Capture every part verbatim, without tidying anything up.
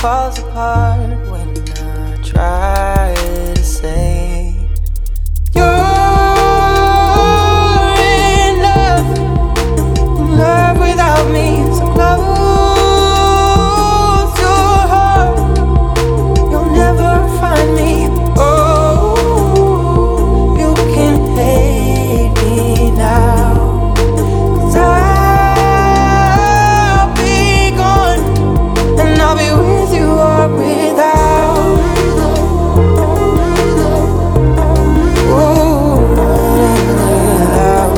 falls apart when I try to say you're in love, in love without me. So close your heart, you'll never find me. Oh, you can hate me now, 'cause I'll be gone, and I'll be with you or without. Ooh, without.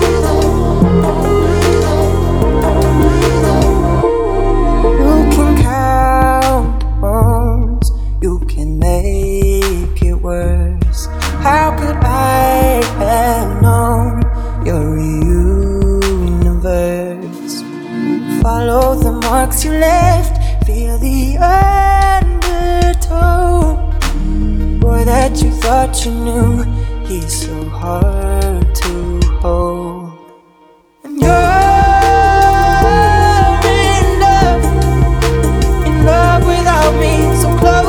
You can count the bones, you can make it worse. How could I have known your universe? Follow the marks you left, feel the undertow. Boy that you thought you knew, he's so hard to hold. And you're in love, in love without me. So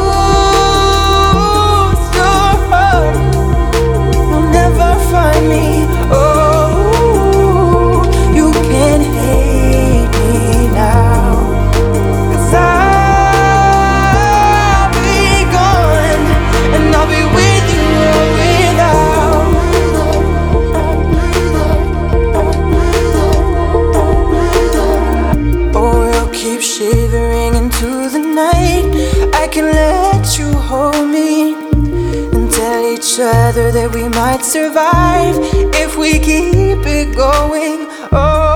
close your heart, you'll never find me. Oh, you can hate me now, 'cause I'll be gone, and I'll be with you or without. Oh, we'll keep shivering into the night. I can let you hold me and tell each other that we might survive if we keep it going. Oh,